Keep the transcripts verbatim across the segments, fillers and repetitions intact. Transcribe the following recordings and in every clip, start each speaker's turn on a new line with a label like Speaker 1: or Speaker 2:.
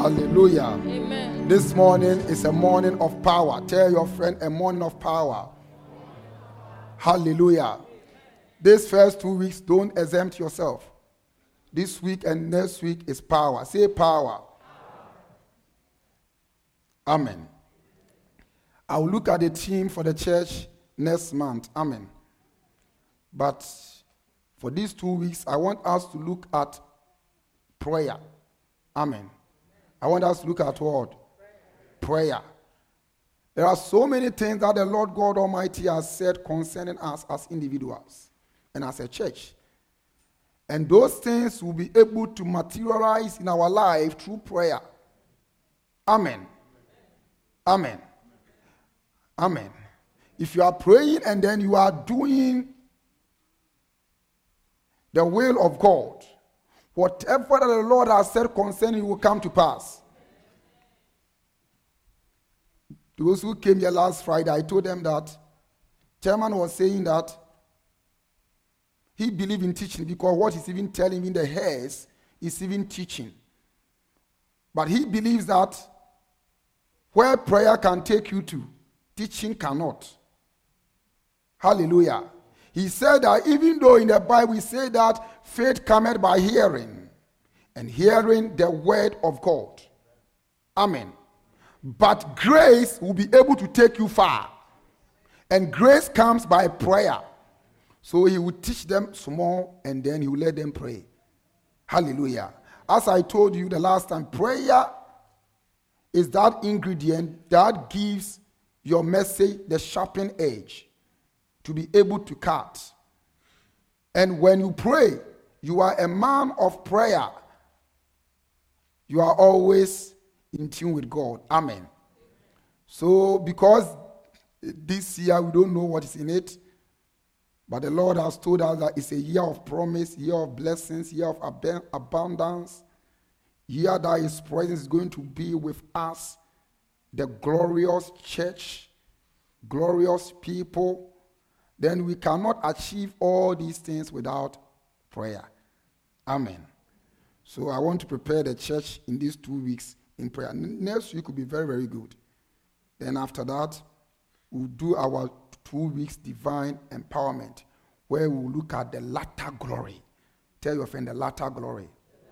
Speaker 1: Hallelujah.
Speaker 2: Amen.
Speaker 1: This morning is a morning of power. Tell your friend, a morning of power. Hallelujah. This first two weeks, don't exempt yourself. This week and next week is power. Say power. Amen. I will look at the theme for the church next month. Amen. But for these two weeks, I want us to look at prayer. Amen. I want us to look at what? Prayer. There are so many things that the Lord God Almighty has said concerning us as individuals and as a church. And those things will be able to materialize in our life through prayer. Amen. Amen. Amen. If you are praying and then you are doing the will of God, whatever that the Lord has said concerning you will come to pass. Those who came here last Friday, I told them that Chairman was saying that he believes in teaching because what he's even telling in the hairs is even teaching. But he believes that where prayer can take you to, teaching cannot. Hallelujah. He said that even though in the Bible we say that faith cometh by hearing, and hearing the word of God. Amen. But grace will be able to take you far. And grace comes by prayer. So he will teach them small and then he will let them pray. Hallelujah. As I told you the last time, prayer is that ingredient that gives your message the sharpened edge to be able to cut. And when you pray, you are a man of prayer. You are always in tune with God. Amen. So because this year we don't know what is in it, but the Lord has told us that it's a year of promise, year of blessings, year of ab- abundance, year that His presence is going to be with us, the glorious church, glorious people. Then we cannot achieve all these things without prayer. Amen. So I want to prepare the church in these two weeks in prayer. Next week will be very, very good. Then after that, we'll do our two weeks divine empowerment, where we'll look at the latter glory. Tell your friend the latter glory.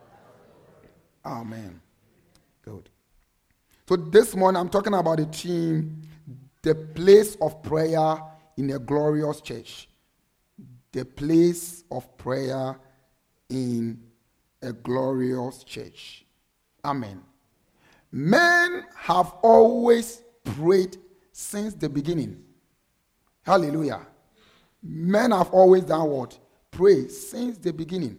Speaker 1: Amen. Good. So this morning I'm talking about the theme, the place of prayer in a glorious church. The place of prayer in a glorious church. Amen. Men have always prayed since the beginning. Hallelujah. Men have always done what? Pray since the beginning.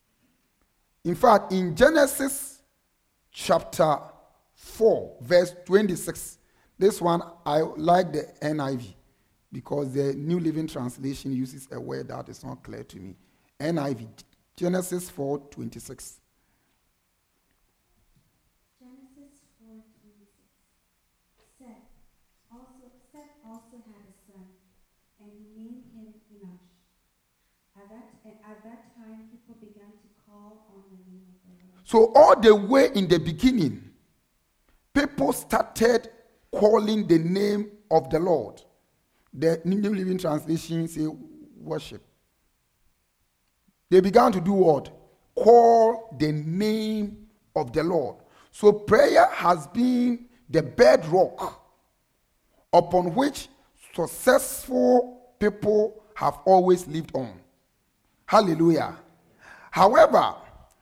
Speaker 1: In fact, in Genesis chapter four, verse twenty-six, this one I like the N I V because the New Living Translation uses a word that is not clear to me. N I V, Genesis four twenty-six.
Speaker 3: Genesis four twenty-six. Seth also, Seth also had a son, and he named him Enosh. At that, at that time, people began to call on the name of the Lord.
Speaker 1: So all the way in the beginning, people started calling the name of the Lord. The New Living Translation say worship. They began to do what? Call the name of the Lord. So prayer has been the bedrock upon which successful people have always lived on. Hallelujah. However,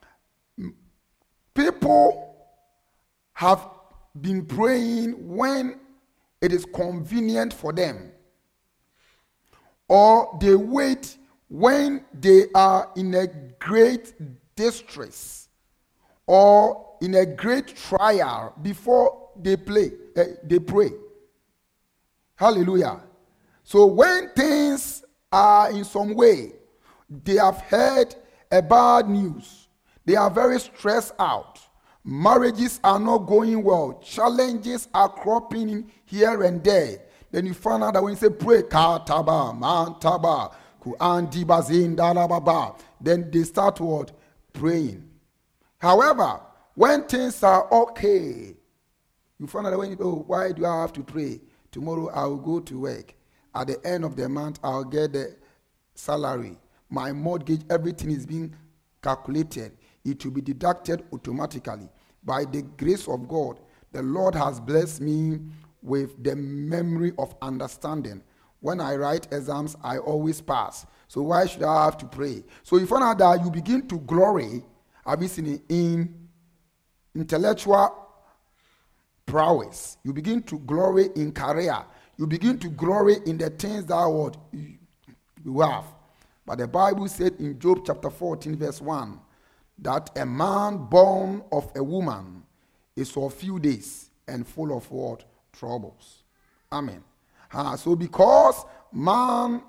Speaker 1: people have been praying when it is convenient for them, or they wait when they are in a great distress or in a great trial before they play, uh, they pray. Hallelujah. So when things are in some way, they have heard a bad news, they are very stressed out, marriages are not going well, challenges are cropping in here and there, then you find out that when you say pray, kataba, mantaba, then they start what? Praying. However, When things are okay, you find out when you, oh, why do I have to pray? Tomorrow I will go to work. At the end of the month, I'll get the salary. My mortgage, everything is being calculated. It will be deducted automatically. By the grace of God, the Lord has blessed me with the memory of understanding. When I write exams, I always pass. So why should I have to pray? So you find out that you begin to glory, have you seen it, in intellectual prowess. You begin to glory in career. You begin to glory in the things that what you have. But the Bible said in Job chapter fourteen verse one that a man born of a woman is for a few days and full of what? Troubles. Amen. Uh, so because man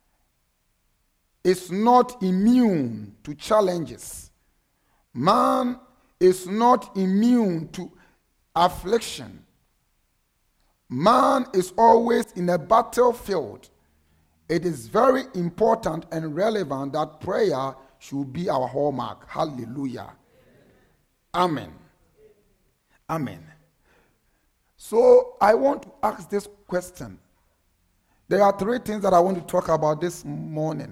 Speaker 1: is not immune to challenges, man is not immune to affliction, man is always in a battlefield, it is very important and relevant that prayer should be our hallmark. Hallelujah. Amen. Amen. So I want to ask this question. There are three things that I want to talk about this morning.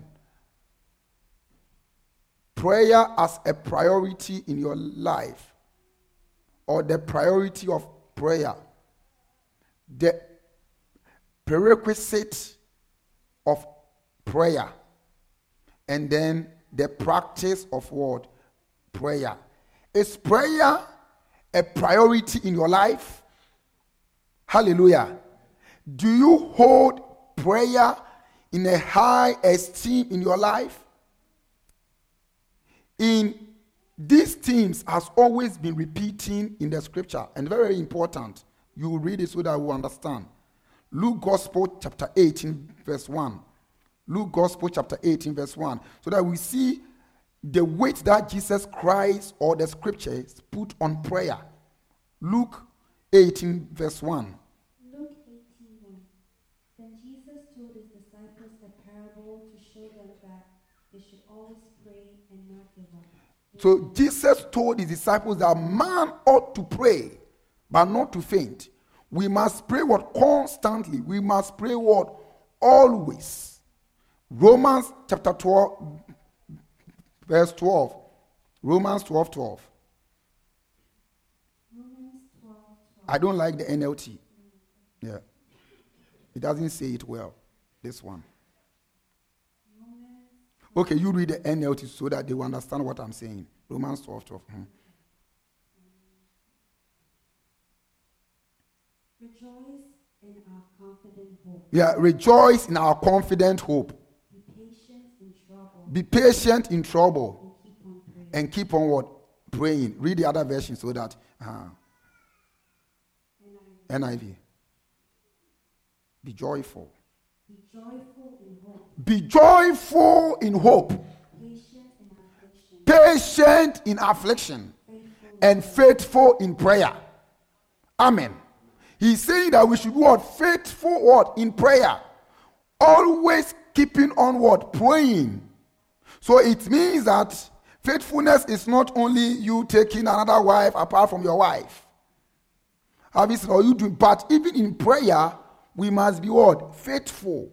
Speaker 1: Prayer as a priority in your life, or the priority of prayer, the prerequisite of prayer, and then the practice of what? Prayer. Is prayer a priority in your life? Hallelujah. Do you hold prayer in a high esteem in your life? In these themes has always been repeating in the scripture, and very important. You will read it so that we understand. Luke Gospel chapter eighteen verse one. Luke Gospel chapter eighteen verse one. So that we see the weight that Jesus Christ or the scriptures put on prayer. Luke eighteen verse one.
Speaker 3: Luke eighteen one. Then Jesus told his disciples a parable to show them that they should always pray and not give up.
Speaker 1: So Jesus told his disciples that man ought to pray, but not to faint. We must pray what? Constantly. We must pray what? Always. Romans chapter twelve, verse twelve. Romans twelve, twelve.
Speaker 3: Romans twelve, twelve.
Speaker 1: I don't like the N L T. Yeah. It doesn't say it well. This one.
Speaker 3: Romans.
Speaker 1: Okay, you read the N L T so that they will understand what I'm saying. Romans twelve, twelve. Hmm.
Speaker 3: Rejoice in our confident hope.
Speaker 1: Yeah, rejoice in our confident hope.
Speaker 3: Be patient in trouble.
Speaker 1: Be patient in trouble.
Speaker 3: And keep on praying.
Speaker 1: And keep on what? Praying. Read the other version so that. Uh, N I V. Be joyful.
Speaker 3: Be joyful in hope.
Speaker 1: Be joyful in hope.
Speaker 3: Patient in affliction.
Speaker 1: Patient in affliction.
Speaker 3: Faithful
Speaker 1: And faithful in prayer. Amen. He's saying that we should be what? Faithful what? In prayer. Always keeping on what? Praying. So it means that faithfulness is not only you taking another wife apart from your wife. Have you seen or you do? But even in prayer, we must be what? Faithful.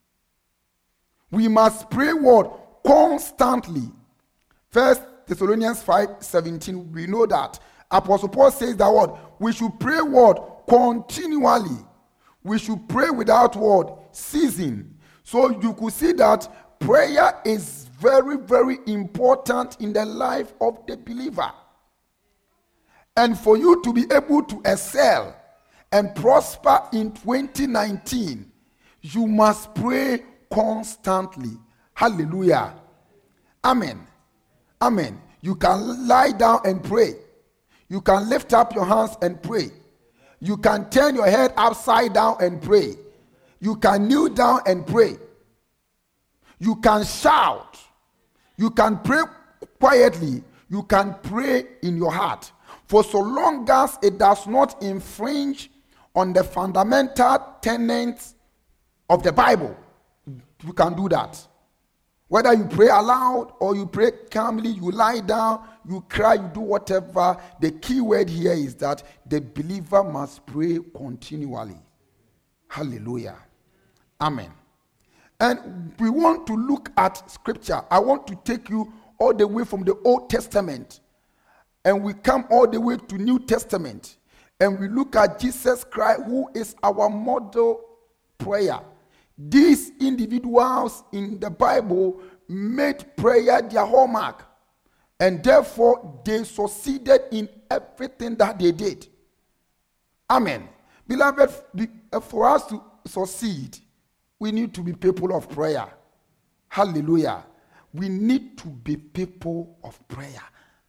Speaker 1: We must pray what? Constantly. First Thessalonians five seventeen, we know that. Apostle Paul says that what? We should pray what? Continually. We should pray without what? Ceasing. So you could see that prayer is very, very important in the life of the believer. And for you to be able to excel and prosper in twenty nineteen, you must pray constantly. Hallelujah. Amen. Amen. You can lie down and pray. You can lift up your hands and pray. You can turn your head upside down and pray. You can kneel down and pray. You can shout. You can pray quietly. You can pray in your heart. For so long as it does not infringe on the fundamental tenets of the Bible, you can do that. Whether you pray aloud or you pray calmly, you lie down, you cry, you do whatever. The key word here is that the believer must pray continually. Hallelujah. Amen. And we want to look at scripture. I want to take you all the way from the Old Testament. And we come all the way to New Testament. And we look at Jesus Christ, who is our model prayer. These individuals in the Bible made prayer their hallmark. And therefore, they succeeded in everything that they did. Amen. Beloved, for us to succeed, we need to be people of prayer. Hallelujah. We need to be people of prayer.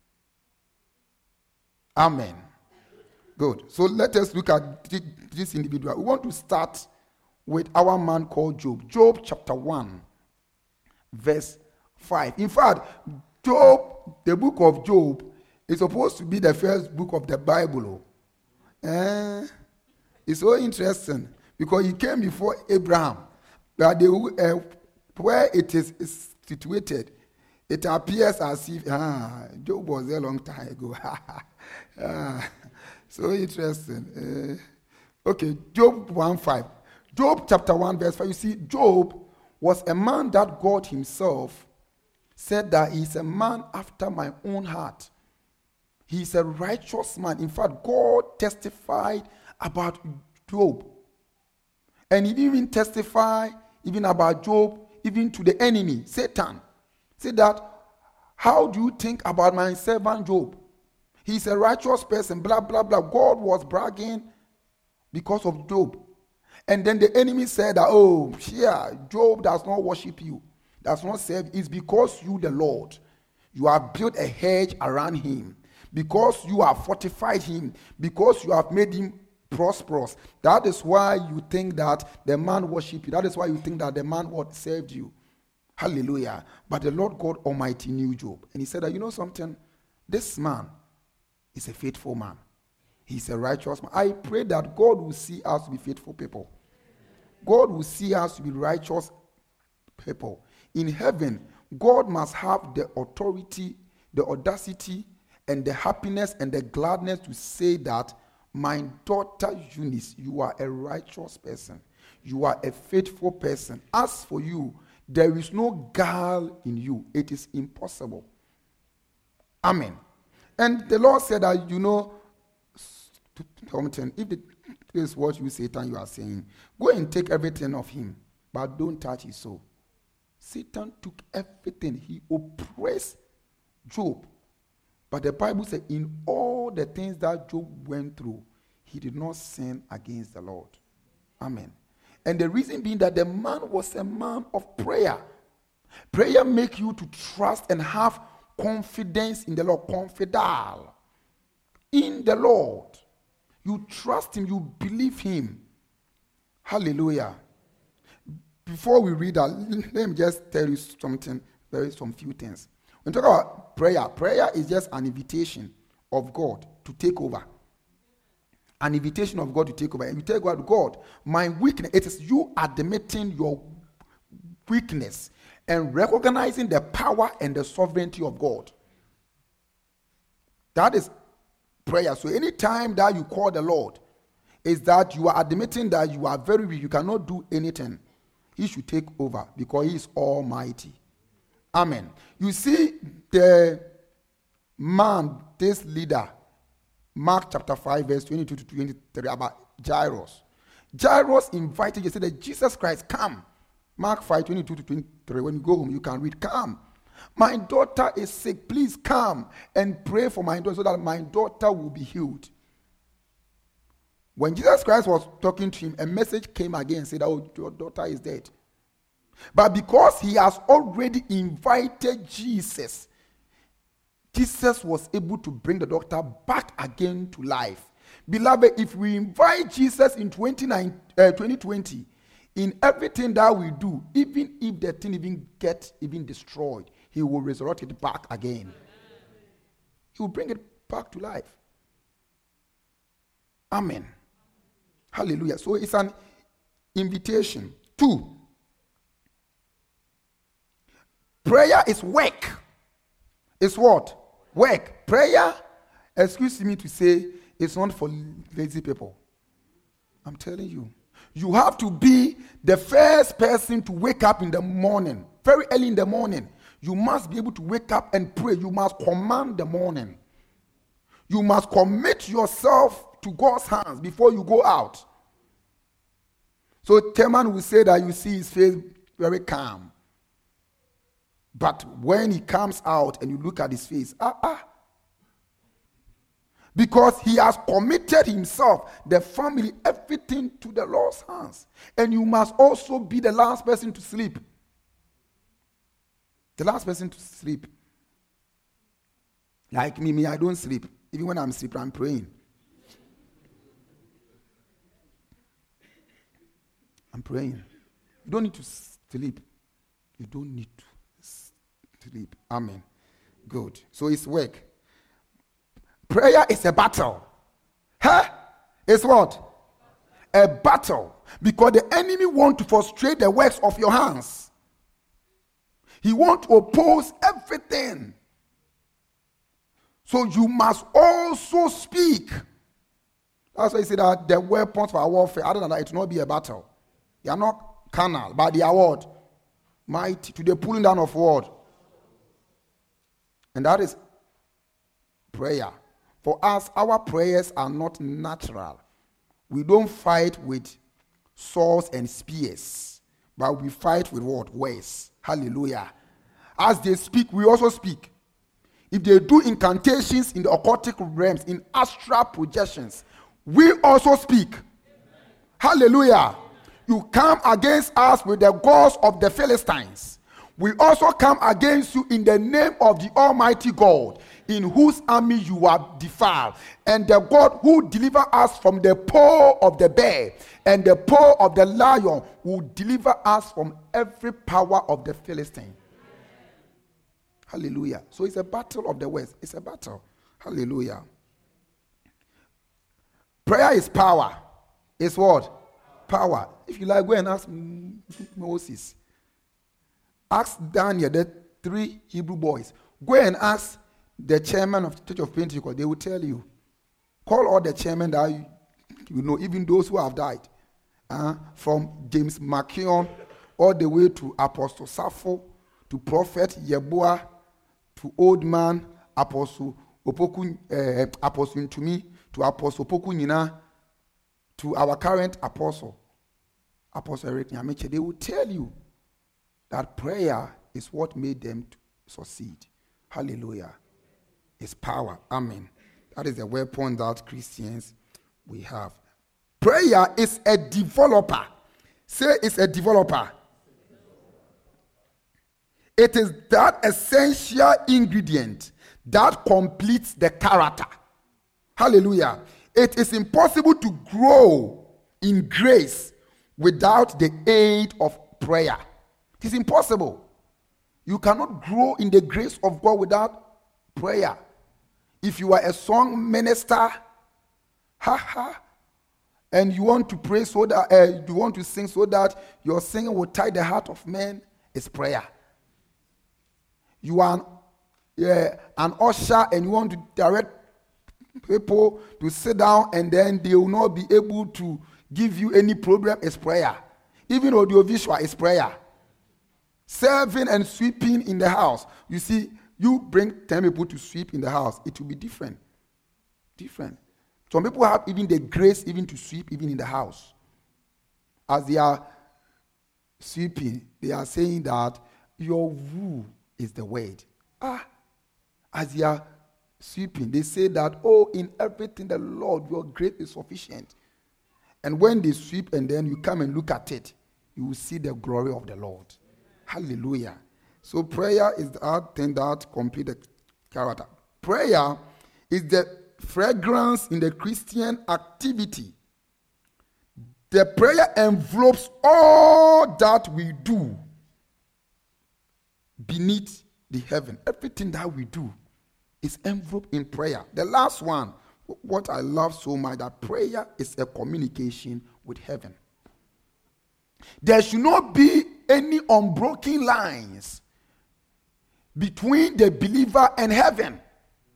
Speaker 1: Amen. Good. So let us look at this individual. We want to start with our man called Job. Job chapter one, verse five. In fact, Job, the book of Job, is supposed to be the first book of the Bible. Eh? It's so interesting because he came before Abraham. But they, uh, where it is, is situated, it appears as if ah, Job was there a long time ago. ah, so interesting. Uh, okay, Job one five. Job chapter one verse five. You see, Job was a man that God himself said that he's a man after my own heart. He's a righteous man. In fact, God testified about Job. And he even testified even about Job, even to the enemy, Satan. Say that, how do you think about my servant Job? He's a righteous person, blah, blah, blah. God was bragging because of Job. And then the enemy said that, oh, yeah, Job does not worship you, does not serve. It's because you, the Lord, you have built a hedge around him, because you have fortified him, because you have made him prosperous. That is why you think that the man worship you. That is why you think that the man what saved you. Hallelujah. But the Lord God Almighty knew Job. And he said that, you know something? This man is a faithful man. He's a righteous man. I pray that God will see us to be faithful people. God will see us to be righteous people. In heaven, God must have the authority, the audacity, and the happiness and the gladness to say that, my daughter Eunice, you are a righteous person. You are a faithful person. As for you, there is no guile in you. It is impossible. Amen. And the Lord said that, you know, if this is what you, Satan, you are saying, go and take everything of him, but don't touch his soul. Satan took everything. He oppressed Job. But the Bible said, in all the things that Job went through, he did not sin against the Lord. Amen. And the reason being that the man was a man of prayer. Prayer makes you to trust and have confidence in the Lord. Confidal in the Lord. You trust him. You believe him. Hallelujah. Before we read that, let me just tell you something, very some few things. When we talk about prayer, prayer is just an invitation of God to take over. An invitation of God to take over. And you tell God, God, my weakness, it is you admitting your weakness and recognizing the power and the sovereignty of God. That is prayer. So anytime that you call the Lord, is that you are admitting that you are very weak, you cannot do anything. He should take over because he is almighty. Amen. You see the man, this leader, Mark chapter five, verse twenty-two to twenty-three, about Jairus. Jairus invited you, said that Jesus Christ, come. Mark five, twenty-two to twenty-three. When you go home, you can read, come. My daughter is sick. Please come and pray for my daughter so that my daughter will be healed. When Jesus Christ was talking to him, a message came again and said, oh, your daughter is dead. But because he has already invited Jesus, Jesus was able to bring the doctor back again to life. Beloved, if we invite Jesus in twenty twenty, in everything that we do, even if the thing even gets even destroyed, he will resurrect it back again. He will bring it back to life. Amen. Hallelujah. So it's an invitation. Two, prayer is work. It's what? Work. Prayer, excuse me to say, it's not for lazy people. I'm telling you. You have to be the first person to wake up in the morning, very early in the morning. You must be able to wake up and pray. You must command the morning. You must commit yourself to God's hands before you go out. So Teman will say that you see his face very calm. But when he comes out and you look at his face, ah, ah. Because he has committed himself, the family, everything to the Lord's hands. And you must also be the last person to sleep. The last person to sleep. Like me, me, I don't sleep. Even when I'm sleeping, I'm praying. I'm praying. You don't need to sleep. You don't need to sleep. Amen. Good. So it's work. Prayer is a battle. Huh? It's what? A battle. Because the enemy wants to frustrate the works of your hands. He wants to oppose everything. So you must also speak. That's why I say that the weapons for our warfare, other than that, it will not be a battle. They are not carnal, but they are what? Mighty to the pulling down of what? And that is prayer. For us, our prayers are not natural. We don't fight with swords and spears, but we fight with what? Words. Hallelujah. As they speak, we also speak. If they do incantations in the occultic realms, in astral projections, we also speak. Amen. Hallelujah. You come against us with the gods of the Philistines. We also come against you in the name of the Almighty God, in whose army you are defiled, and the God who deliver us from the paw of the bear and the paw of the lion, will deliver us from every power of the Philistine. Hallelujah. So it's a battle of the West. It's a battle. Hallelujah. Prayer is power. It's what? Power. If you like, go and ask Moses. Ask Daniel, the three Hebrew boys. Go and ask the chairman of the Church of Pentecost. They will tell you. Call all the chairmen that you, you know, even those who have died. Uh, from James Makion all the way to Apostle Sappho, to Prophet Yeboah, to Old Man, Apostle Opoku, uh, Apostle Ntumi, to Apostle Opoku Nina, to our current apostle, Apostle Eric Nyameche. They will tell you that prayer is what made them to succeed. Hallelujah. It's power. Amen. That is the weapon that Christians we have. Prayer is a developer. Say it's a developer. It is that essential ingredient that completes the character. Hallelujah. It is impossible to grow in grace without the aid of prayer. It is impossible. You cannot grow in the grace of God without prayer. If you are a song minister, ha ha, and you want to pray so that uh, you want to sing so that your singing will tie the heart of men, it's prayer. You are uh, an usher and you want to direct people to sit down and then they will not be able to give you any problem, it's prayer. Even audiovisual is prayer. Serving and sweeping in the house. You see, you bring ten people to sweep in the house, it will be different. Different. Some people have even the grace even to sweep even in the house. As they are sweeping, they are saying that your rule is the word. Ah, as they are sweeping, they say that, oh, in everything the Lord, your grace is sufficient. And when they sweep and then you come and look at it, you will see the glory of the Lord. Hallelujah. So prayer is that thing that completes the character. Prayer is the fragrance in the Christian activity. The prayer envelopes all that we do beneath the heaven. Everything that we do is enveloped in prayer. The last one, what I love so much, that prayer is a communication with heaven. There should not be any unbroken lines between the believer and heaven.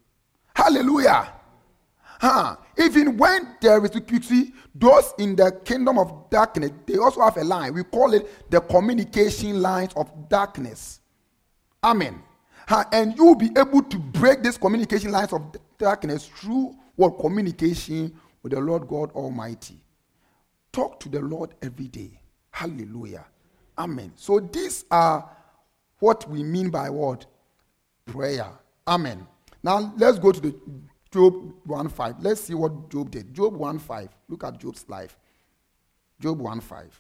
Speaker 1: Hallelujah. Huh. Even when there is, you see, those in the kingdom of darkness, they also have a line. We call it the communication lines of darkness. Amen. Huh. And you'll be able to break these communication lines of darkness through what? Communication with the Lord God Almighty. Talk to the Lord every day. Hallelujah. Amen. So these are what we mean by what? Prayer. Amen. Now let's go to the Job one five. Let's see what Job did. Job one five. Look at Job's life. Job one five.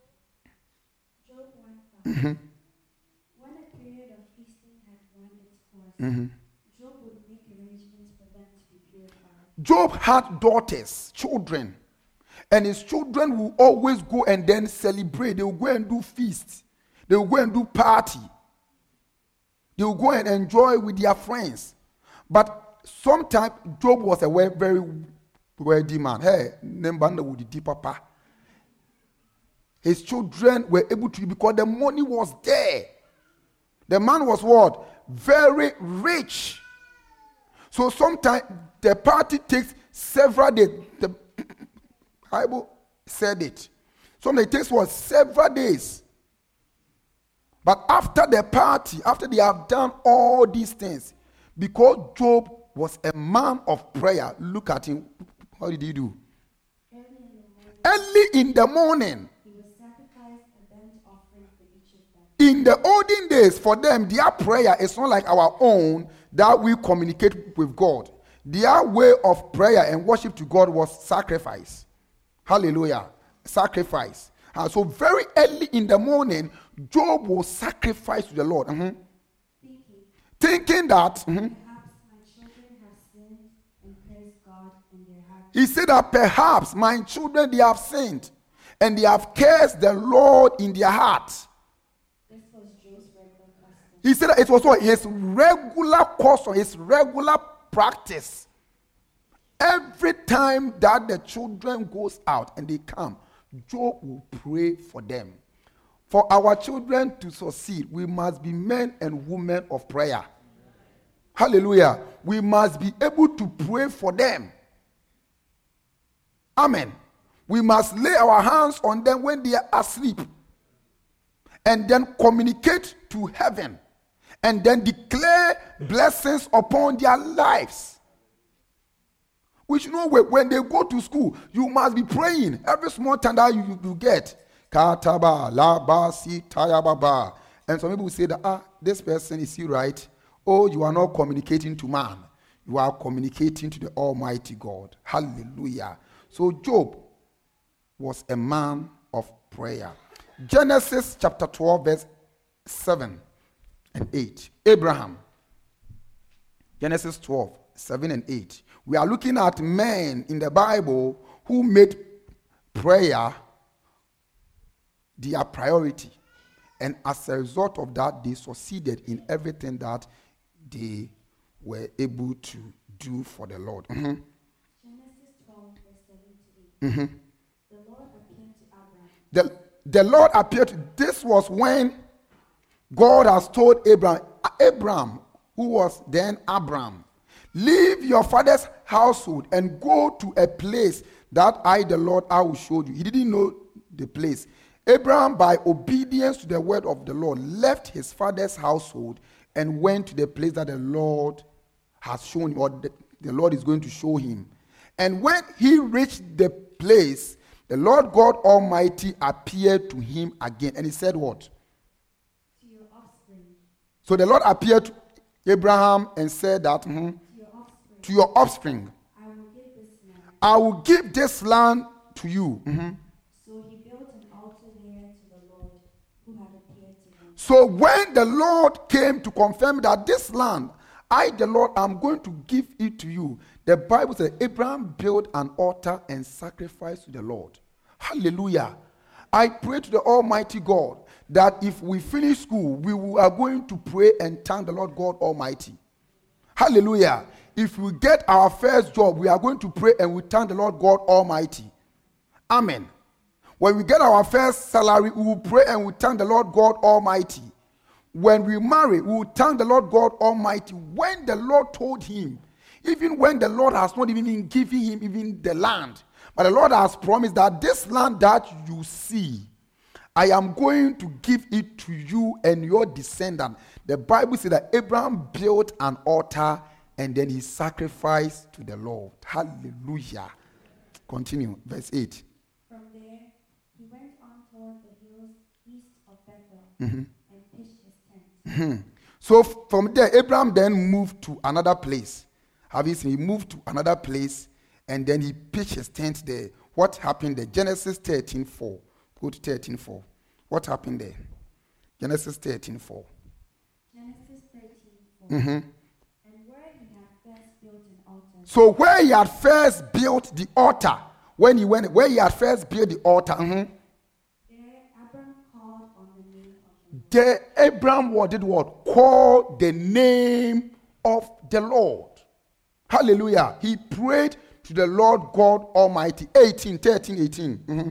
Speaker 3: Job one five.
Speaker 1: Mm-hmm.
Speaker 3: When a period of feasting had run its course,
Speaker 1: Mm-hmm.
Speaker 3: Job would make arrangements for them to be purified.
Speaker 1: Job had daughters, children, and his children will always go and then celebrate. They will go and do feasts. They will go and do party. They will go and enjoy with their friends. But sometimes Job was a very, very wealthy man. Hey, Nembanda with the deep papa. His children were able to, because the money was there. The man was what? Very rich. So sometimes the party takes several days. The Bible said it. Sometimes it takes what? Several days. But after the party, after they have done all these things, because Job was a man of prayer, look at him. What did he do?
Speaker 3: Early in the morning,
Speaker 1: Early in the morning.
Speaker 3: he would sacrifice a burnt offering for each of them.
Speaker 1: In the olden days, for them, their prayer is not like our own that we communicate with God. Their way of prayer and worship to God was sacrifice. Hallelujah. Sacrifice. Uh, so very early in the morning, Job will sacrifice to the Lord. Mhm.
Speaker 3: Thinking,
Speaker 1: Thinking that, mhm,
Speaker 3: perhaps my children have sinned and cursed God in their heart.
Speaker 1: he said that perhaps my children, they have sinned and they have cursed the Lord in their heart.
Speaker 3: This was Job's regular custom.
Speaker 1: He said that it was what? His regular custom, his regular practice. Every time that the children goes out and they come, Job will pray for them. For our children to succeed, we must be men and women of prayer. Hallelujah. We must be able to pray for them. Amen. We must lay our hands on them when they are asleep. And then communicate to heaven. And then declare blessings upon their lives. Which, you know, when they go to school, you must be praying every small time that you, you get. Kataba, laba, si, tayababa. And some people will say that, ah, this person, is he right? Oh, you are not communicating to man. You are communicating to the Almighty God. Hallelujah. So Job was a man of prayer. Genesis chapter twelve, verse seven and eight. Abraham. Genesis twelve, seven and eight. We are looking at men in the Bible who made prayer their priority. And as a result of that, they succeeded in everything that they were able to do for the Lord. Mm-hmm.
Speaker 3: Genesis twelve, verse seven to eight.
Speaker 1: Mm-hmm.
Speaker 3: The Lord appeared to Abraham.
Speaker 1: The, the Lord appeared. This was when God has told Abraham, Abraham, who was then Abram, leave your father's household and go to a place that I, the Lord, I will show you. He didn't know the place. Abraham, by obedience to the word of the Lord, left his father's household and went to the place that the Lord has shown him, or the, the Lord is going to show him. And when he reached the place, the Lord God Almighty appeared to him again. And he said what?
Speaker 3: To your offspring.
Speaker 1: So the Lord appeared to Abraham and said that, mm-hmm,
Speaker 3: To your offspring.
Speaker 1: to your offspring,
Speaker 3: I will give this land.
Speaker 1: I will give this land to you. Mm-hmm.
Speaker 3: So he built an altar there to the Lord who had appeared to him.
Speaker 1: So when the Lord came to confirm that this land, I, the Lord, am going to give it to you, the Bible says Abraham built an altar and sacrificed to the Lord. Hallelujah. I pray to the Almighty God that if we finish school, we are going to pray and thank the Lord God Almighty. Hallelujah. If we get our first job, we are going to pray and we thank the Lord God Almighty. Amen. When we get our first salary, we will pray and we thank the Lord God Almighty. When we marry, we will thank the Lord God Almighty. When the Lord told him, even when the Lord has not even given him even the land. But the Lord has promised that this land that you see, I am going to give it to you and your descendant. The Bible says that Abraham built an altar and then he sacrificed to the Lord. Hallelujah. Continue, verse eight.
Speaker 3: From there, he went on toward the hills east of Bethel
Speaker 1: Mm-hmm.
Speaker 3: and pitched his tent.
Speaker 1: Mm-hmm. So f- from there, Abraham then moved to another place. Have you seen? He moved to another place and then he pitched his tent there. What happened there? Genesis thirteen four. Go to thirteen four. What happened there? Genesis thirteen four.
Speaker 3: Genesis thirteen four.
Speaker 1: Mm-hmm.
Speaker 3: And where he had first built an altar,
Speaker 1: So where he had first built the altar, when he went, where he had first built the altar, mhm,
Speaker 3: there Abram called on the name of the Lord.
Speaker 1: there Abraham what did what? Call the name of the Lord. Hallelujah. He prayed to the Lord God Almighty. eighteen, thirteen, eighteen. Mhm.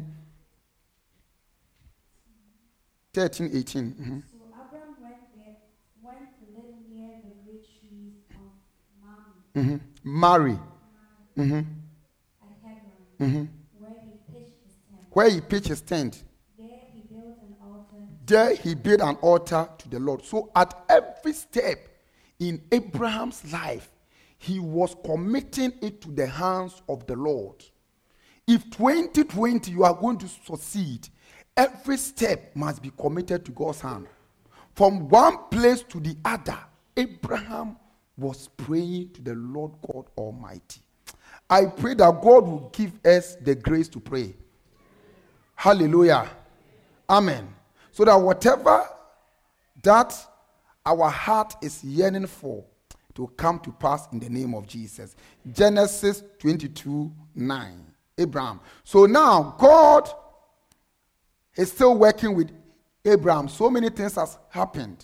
Speaker 1: thirteen, eighteen. Mhm.
Speaker 3: So Abram went there, went to live near the great trees of Mamre,
Speaker 1: Mhm. Mary. Mhm.
Speaker 3: at Hebron,
Speaker 1: Mhm.
Speaker 3: where he pitched his tent.
Speaker 1: Where he pitched his tent.
Speaker 3: There he built an altar.
Speaker 1: There he built an altar to the Lord. So at every step in Abraham's life, he was committing it to the hands of the Lord. If twenty twenty you are going to succeed, every step must be committed to God's hand. From one place to the other, Abraham was praying to the Lord God Almighty. I pray that God will give us the grace to pray. Hallelujah. Amen. So that whatever that our heart is yearning for, it will come to pass in the name of Jesus. Genesis twenty-two nine. Abraham. So now God is still working with Abraham. So many things has happened.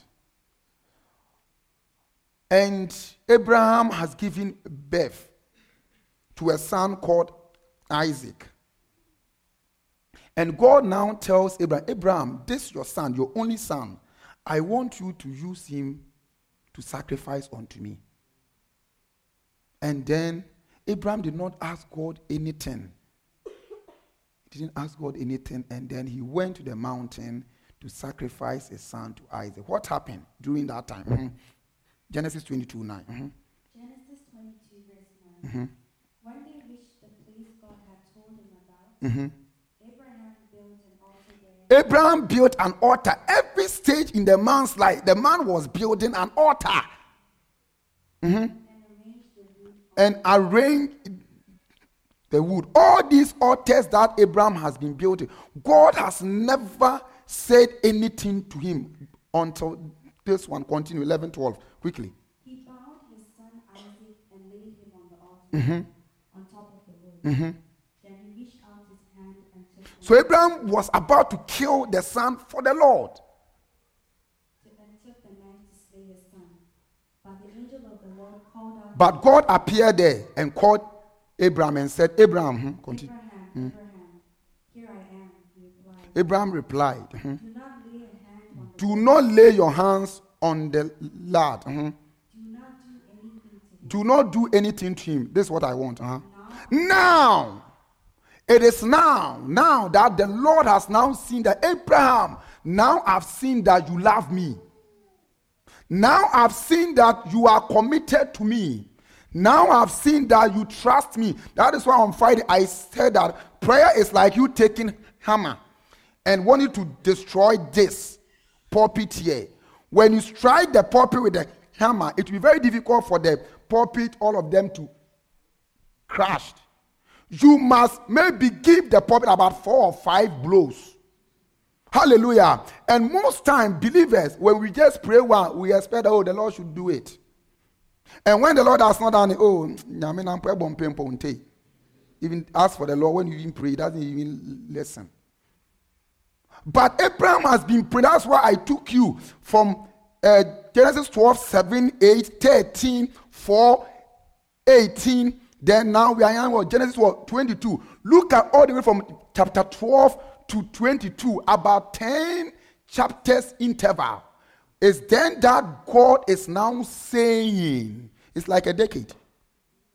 Speaker 1: And Abraham has given birth to a son called Isaac. And God now tells Abraham, Abraham, this is your son, your only son. I want you to use him to sacrifice unto me. And then Abraham did not ask God anything. He didn't ask God anything. And then he went to the mountain to sacrifice his son to Isaac. What happened during that time? Mm-hmm. Genesis twenty-two nine. Mm-hmm.
Speaker 3: Genesis twenty-two verse nine.
Speaker 1: Mm-hmm.
Speaker 3: When they reached the place God had told him about,
Speaker 1: Mm-hmm.
Speaker 3: Abraham built an altar there.
Speaker 1: Abraham built an altar. Every stage in the man's life, the man was building an altar. Mm-hmm.
Speaker 3: And arranged the wood
Speaker 1: And arranged the wood. All these altars that Abraham has been building, God has never said anything to him until this one. Continue, eleven, twelve, quickly.
Speaker 3: He bound his son Isaac and laid him on the altar
Speaker 1: Mm-hmm.
Speaker 3: on top of the wood.
Speaker 1: Mm-hmm.
Speaker 3: Then he reached out his hand and took the,
Speaker 1: So Abraham was about to kill the son for the Lord.
Speaker 3: and took the knife to slay his son. But the angel of the Lord called out,
Speaker 1: But God appeared there and called Abraham and said, Abraham, hmm, continue.
Speaker 3: Abraham, Abraham, here I am, he replied.
Speaker 1: Abraham replied, mhm,
Speaker 3: Do not lay a hand on the
Speaker 1: do not lay your hands on the lad. mhm.
Speaker 3: Do not do anything to him.
Speaker 1: Do not do anything to him. This is what I want. uh-huh.
Speaker 3: Now,
Speaker 1: Now, it is now, now that the Lord has now seen that Abraham, now I've seen that you love me. Now I've seen that you are committed to me. Now I've seen that you trust me. That is why on Friday I said that prayer is like you taking hammer and wanting to destroy this pulpit here. When you strike the pulpit with the hammer, it will be very difficult for the pulpit, all of them to crash. You must maybe give the pulpit about four or five blows. Hallelujah. And most time, believers, when we just pray one, we expect that, oh, the Lord should do it. And when the Lord has not done it, oh, even ask for the Lord, when you even pray, he doesn't even listen. But Abraham has been praying. That's why I took you from uh, Genesis twelve, seven, eight, thirteen, four, eighteen. Then now we are in Genesis twenty-two. Look at all the way from chapter twelve to twenty-two, about ten chapters interval. It's then that God is now saying, it's like a decade.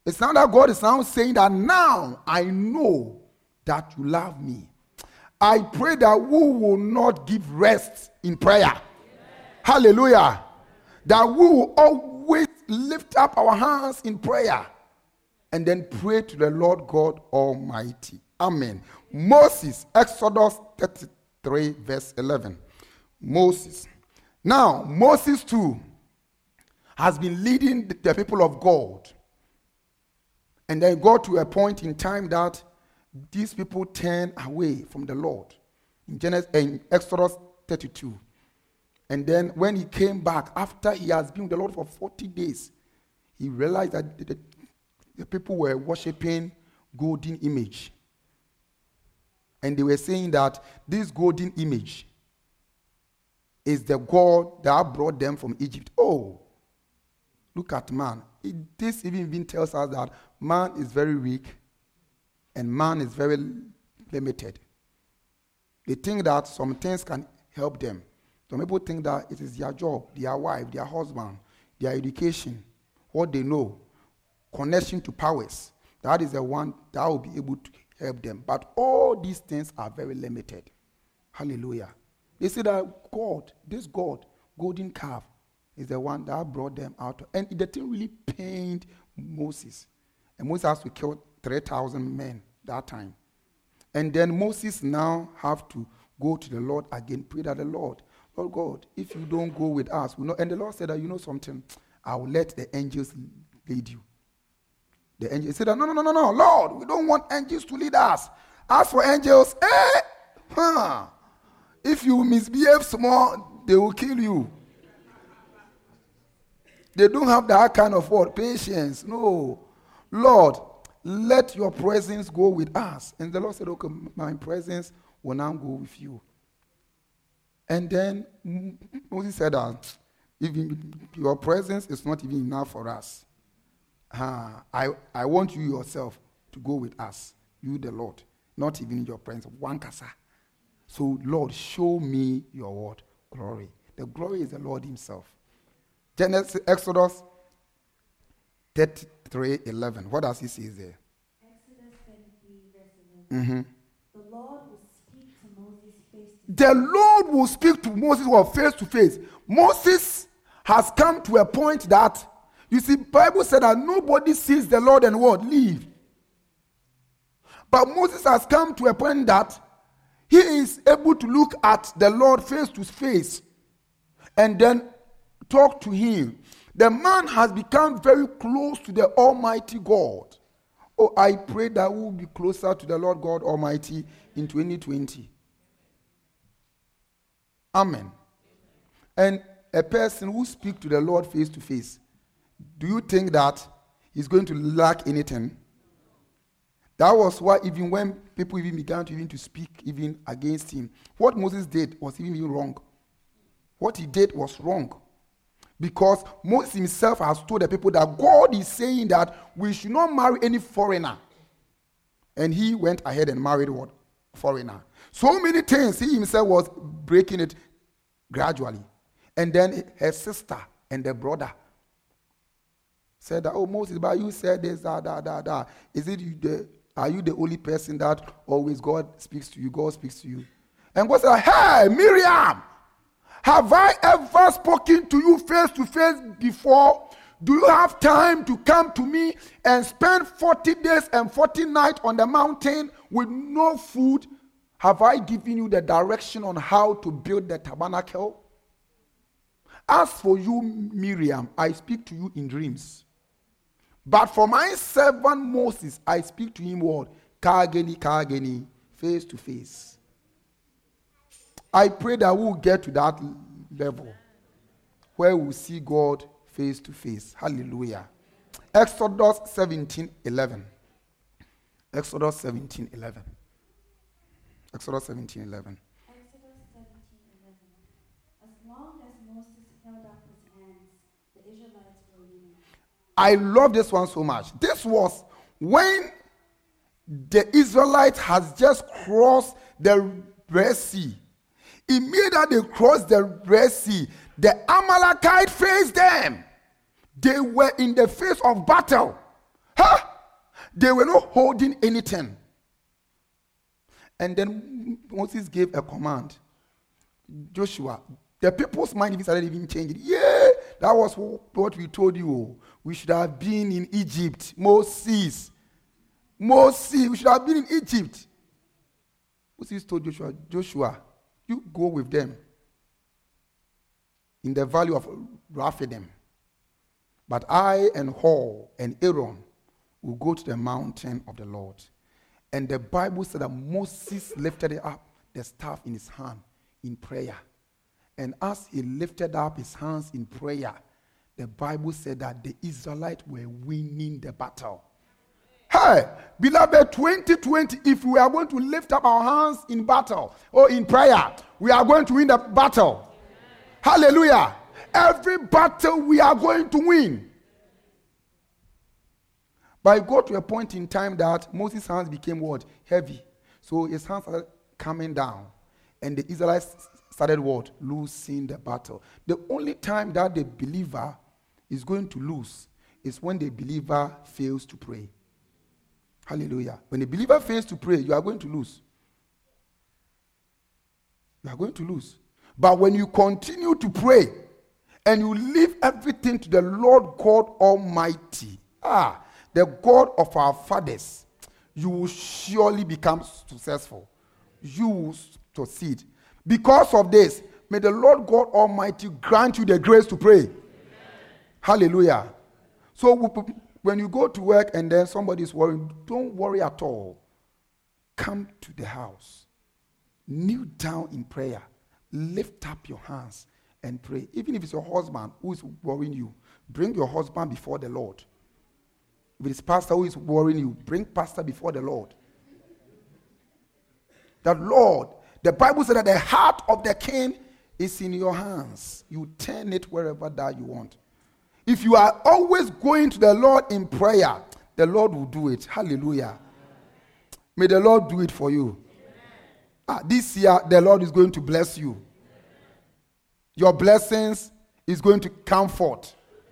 Speaker 1: It's not that God is now saying that now I know that you love me. I pray that we will not give rest in prayer. Amen. Hallelujah. That we will always lift up our hands in prayer and then pray to the Lord God Almighty. Amen. Moses, Exodus thirty-three, verse eleven. Moses. Now, Moses too has been leading the people of God. And then got to a point in time that these people turned away from the Lord. In Genesis, in Exodus thirty-two. And then when he came back, after he has been with the Lord for forty days, he realized that the, the, the people were worshiping golden image. And they were saying that this golden image is the God that brought them from Egypt. Oh, look at man. It, this even, even tells us that man is very weak and man is very limited. They think that some things can help them. Some people think that it is their job, their wife, their husband, their education, what they know, connection to powers. That is the one that will be able to help them. But all these things are very limited. Hallelujah. They say that God, this God, golden calf, is the one that brought them out. And the thing really pained Moses. And Moses has to kill three thousand men that time. And then Moses now have to go to the Lord again, pray that the Lord, Lord God, if you don't go with us, we know. And the Lord said that, you know something, I will let the angels lead you. The angels said that, no, no, no, no, no, Lord, we don't want angels to lead us. As for angels, eh, huh, if you misbehave small, they will kill you. They don't have that kind of what? Patience. No. Lord, let your presence go with us. And the Lord said, okay, my presence will now go with you. And then Moses said that even your presence is not even enough for us. Uh, I, I want you yourself to go with us. You, the Lord. Not even your presence. One kasa. So, Lord, show me your word. Glory. The glory is the Lord himself. Genesis, Exodus thirty-three eleven. What does he say there?
Speaker 3: Exodus thirty-three, verse
Speaker 1: Mm-hmm.
Speaker 3: eleven. The Lord will speak to Moses face to face.
Speaker 1: The Lord will speak to Moses or face to face. Moses has come to a point that, you see, Bible said that nobody sees the Lord and what? Leave. But Moses has come to a point that he is able to look at the Lord face to face and then talk to him. The man has become very close to the Almighty God. Oh, I pray that we will be closer to the Lord God Almighty in twenty twenty. Amen. And a person who speaks to the Lord face to face, do you think that he's going to lack anything? That was why even when people even began to even to speak even against him, what Moses did was even wrong. What he did was wrong. Because Moses himself has told the people that God is saying that we should not marry any foreigner. And he went ahead and married what? Foreigner. So many things, he himself was breaking it gradually. And then her sister and the brother said that, oh, Moses, but you said this, that, that, that, that. Is it you the, are you the only person that always God speaks to you, God speaks to you? And God said, hey, Miriam, have I ever spoken to you face to face before? Do you have time to come to me and spend forty days and forty nights on the mountain with no food? Have I given you the direction on how to build the tabernacle? As for you, Miriam, I speak to you in dreams. But for my servant Moses, I speak to him what? Kageni, kageni, face to face. I pray that we will get to that level where we see God face to face. Hallelujah. Exodus seventeen eleven. Exodus seventeen eleven. Exodus seventeen eleven.
Speaker 3: Exodus seventeen eleven. As long as Moses held up his hands, the Israelites were winning.
Speaker 1: I love this one so much. This was when the Israelites has just crossed the Red Sea. Immediately they crossed the Red Sea, the Amalekite faced them. They were in the face of battle. Huh? They were not holding anything. And then Moses gave a command. Joshua, the people's mind even started even changing. Yeah, that was what we told you. We should have been in Egypt. Moses. Moses, we should have been in Egypt. Moses told Joshua, Joshua, you go with them in the valley of Rephidim. But I and Hur and Aaron will go to the mountain of the Lord. And the Bible said that Moses lifted up the staff in his hand in prayer. And as he lifted up his hands in prayer, the Bible said that the Israelites were winning the battle. Hey, beloved, twenty twenty, if we are going to lift up our hands in battle or in prayer, we are going to win the battle. Amen. Hallelujah. Every battle we are going to win. But it got to a point in time that Moses' hands became what? Heavy. So his hands started coming down. And the Israelites started what? Losing the battle. The only time that the believer is going to lose is when the believer fails to pray. Hallelujah. When the believer fails to pray, you are going to lose. You are going to lose. But when you continue to pray and you leave everything to the Lord God Almighty, ah, the God of our fathers, you will surely become successful. You will succeed. Because of this, may the Lord God Almighty grant you the grace to pray. Amen. Hallelujah. So when you go to work and then somebody is worrying, don't worry at all. Come to the house. Kneel down in prayer. Lift up your hands and pray. Even if it's your husband who is worrying you, bring your husband before the Lord. If it's pastor who is worrying you, bring pastor before the Lord. The Lord, the Bible said that the heart of the king is in your hands. You turn it wherever that you want. If you are always going to the Lord in prayer, the Lord will do it. Hallelujah. May the Lord do it for you. Ah, this year, the Lord is going to bless you. Your blessings is going to come forth.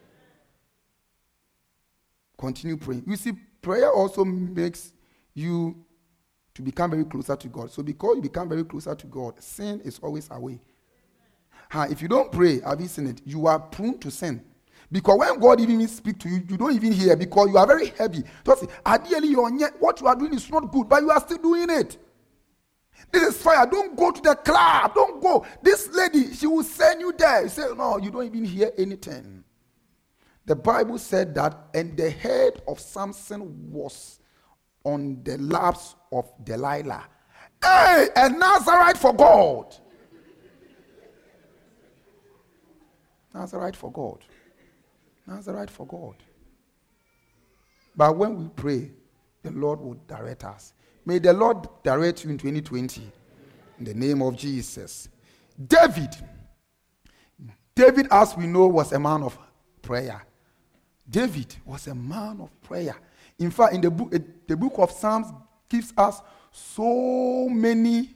Speaker 1: Continue praying. You see, prayer also makes you to become very closer to God. So because you become very closer to God, sin is always away. Ha, if you don't pray, have you seen it? You are prone to sin. Because when God even speaks to you, you don't even hear because you are very heavy. Just ideally, what you are doing is not good, but you are still doing it. This is fire. Don't go to the club. Don't go. This lady, she will send you there. You say, no, you don't even hear anything. The Bible said that, and the head of Samson was on the laps of Delilah. Hey, a Nazarite for God. Nazarite for God. Nazarite for God. But when we pray, the Lord will direct us. May the Lord direct you in twenty twenty. In the name of Jesus. David. David, as we know, was a man of prayer. David was a man of prayer. In fact, in the book, the book of Psalms gives us so many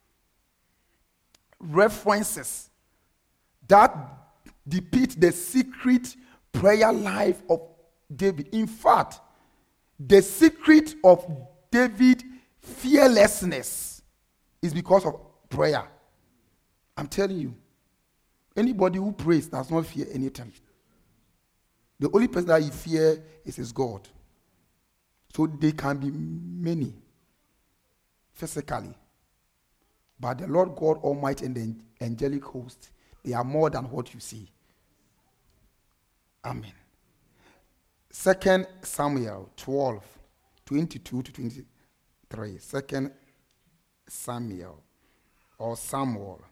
Speaker 1: references that depict the secret prayer life of David. In fact, the secret of David's fearlessness is because of prayer. I'm telling you, anybody who prays does not fear anything. The only person that he fears is his God. So they can be many physically. But the Lord God Almighty and the angelic host, they are more than what you see. Amen. Second Samuel twelve, twenty-two to twenty-three. Second Samuel or Samuel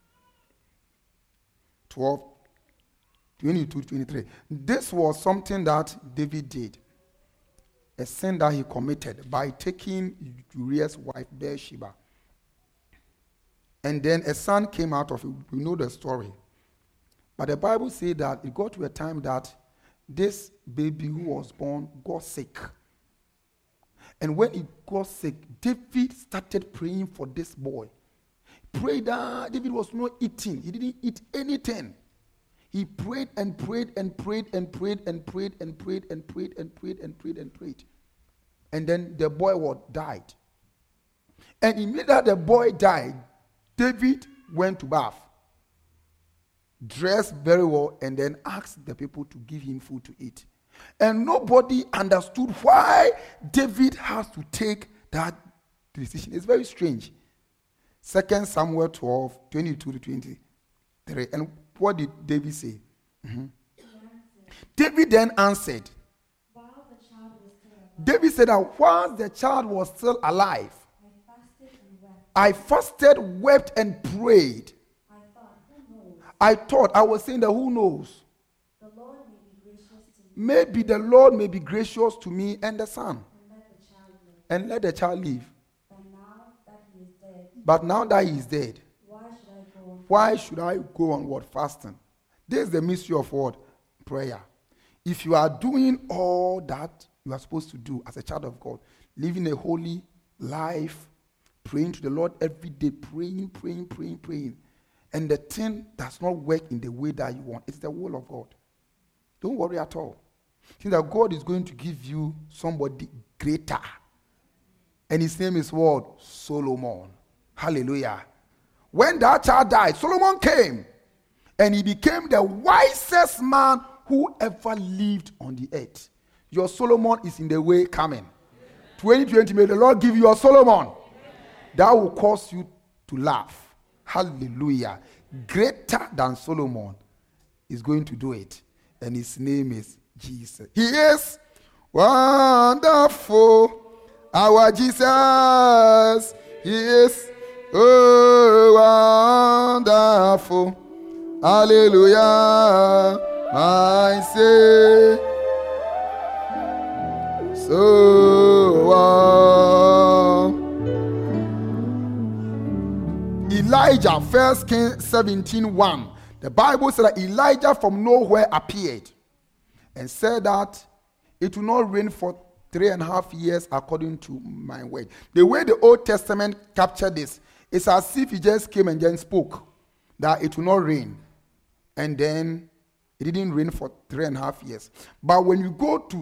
Speaker 1: twelve, twenty-two to twenty-three. This was something that David did. A sin that he committed by taking Uriah's wife, Bathsheba. And then a son came out of it. We know the story. But the Bible says that it got to a time that this baby who was born got sick. And when he got sick, David started praying for this boy. Prayed that David was not eating. He didn't eat anything. He prayed and prayed and prayed and prayed and prayed and prayed and prayed and prayed and prayed and prayed. And then the boy what died. And immediately the boy died, David went to bath, dressed very well, and then asked the people to give him food to eat. And nobody understood why David has to take that decision. It's very strange. Second Samuel twelve, twenty-two to twenty-three. And what did David say? Mm-hmm. David then answered.
Speaker 3: While the child was still alive,
Speaker 1: David said that while the child was still alive,
Speaker 3: I fasted and wept.
Speaker 1: I fasted, wept, and prayed.
Speaker 3: I thought, who knows?
Speaker 1: I thought, I was saying that who knows?
Speaker 3: The Lord may be gracious to me
Speaker 1: Maybe the Lord may be gracious to me and the son,
Speaker 3: and let the child live.
Speaker 1: and let the child live.
Speaker 3: But now that he is dead,
Speaker 1: But now that he is dead,
Speaker 3: why should I go on?
Speaker 1: why should I go on what? Fasting. This is the mystery of what? Prayer. If you are doing all that you are supposed to do as a child of God, living a holy life, praying to the Lord every day, praying, praying, praying, praying, and the thing does not work in the way that you want, it's the will of God. Don't worry at all. See that God is going to give you somebody greater. And his name is what? Solomon. Hallelujah. When that child died, Solomon came and he became the wisest man who ever lived on the earth. Your Solomon is in the way coming. twenty twenty, may the Lord give you your Solomon. Amen. That will cause you to laugh. Hallelujah. Greater than Solomon is going to do it. And his name is Jesus. He is wonderful. Our Jesus. He is oh, wonderful. Hallelujah. I say so. Uh, Elijah, First Kings seventeen one. The Bible said that Elijah from nowhere appeared and said that it will not rain for three and a half years according to my word. The way the Old Testament captured this, it's as if he just came and then spoke that it will not rain. And then it didn't rain for three and a half years. But when you go to